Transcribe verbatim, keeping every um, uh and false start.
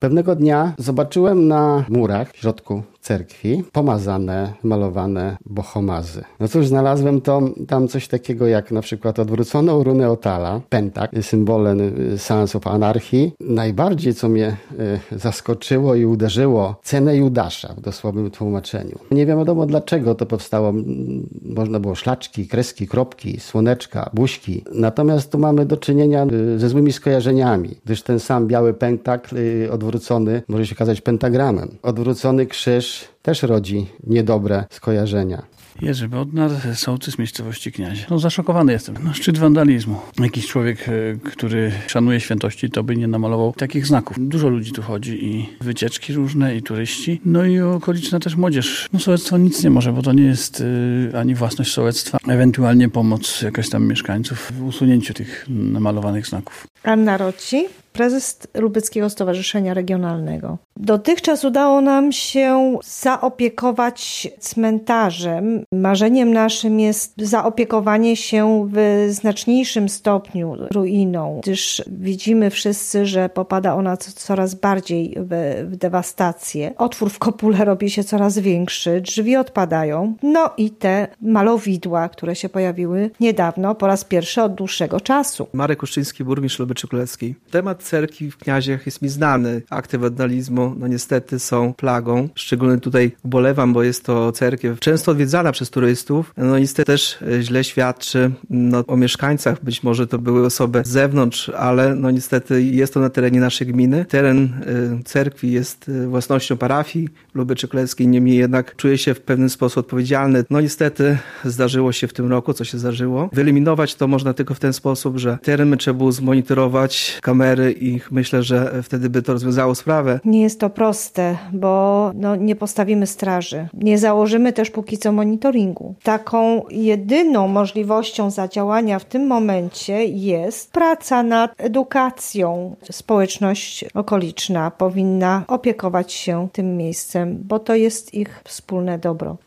Pewnego dnia zobaczyłem na murach w środku cerkwi pomazane, malowane bohomazy. No cóż, znalazłem to, tam coś takiego jak na przykład odwróconą runę Otala, pentak, symbolem Sons of Anarchy. Najbardziej, co mnie y, zaskoczyło i uderzyło, cenę Judasza w dosłownym tłumaczeniu. Nie wiadomo dlaczego to powstało. Można było szlaczki, kreski, kropki, słoneczka, buźki. Natomiast tu mamy do czynienia y, ze złymi skojarzeniami, gdyż ten sam biały pentak y, odwrócony może się okazać pentagramem. Odwrócony krzyż też rodzi niedobre skojarzenia. Jerzy Bodnar, sołtys miejscowości Kniazie. No zaszokowany jestem. No szczyt wandalizmu. Jakiś człowiek, który szanuje świętości, to by nie namalował takich znaków. Dużo ludzi tu chodzi i wycieczki różne, i turyści. No i okoliczna też młodzież. No sołectwo nic nie może, bo to nie jest y, ani własność sołectwa, ewentualnie pomoc jakaś tam mieszkańców w usunięciu tych namalowanych znaków. Anna Roci, prezes Lubeckiego Stowarzyszenia Regionalnego. Dotychczas udało nam się zaopiekować cmentarzem. Marzeniem naszym jest zaopiekowanie się w znaczniejszym stopniu ruiną, gdyż widzimy wszyscy, że popada ona coraz bardziej w, w dewastację. Otwór w kopule robi się coraz większy, drzwi odpadają. No i te malowidła, które się pojawiły niedawno, po raz pierwszy od dłuższego czasu. Marek Uszczyński, burmistrz Lubeczy Królewskiej. Temat cerkwi w Kniaziach jest mi znany. Akty wandalizmu, no niestety, są plagą. Szczególnie tutaj ubolewam, bo jest to cerkiew często odwiedzana przez turystów. No niestety też źle świadczy no, o mieszkańcach. Być może to były osoby z zewnątrz, ale no niestety jest to na terenie naszej gminy. Teren y, cerkwi jest y, własnością parafii Lubeczy Królewskiej, niemniej jednak czuję się w pewien sposób odpowiedzialny. No niestety zdarzyło się w tym roku, co się zdarzyło. Wyeliminować to można tylko w ten sposób, że teren trzeba było zmonitorować, kamery, i myślę, że wtedy by to rozwiązało sprawę. Nie jest to proste, bo no, nie postawimy straży. Nie założymy też póki co monitoringu. Taką jedyną możliwością zadziałania w tym momencie jest praca nad edukacją. Społeczność okoliczna powinna opiekować się tym miejscem, bo to jest ich wspólne dobro.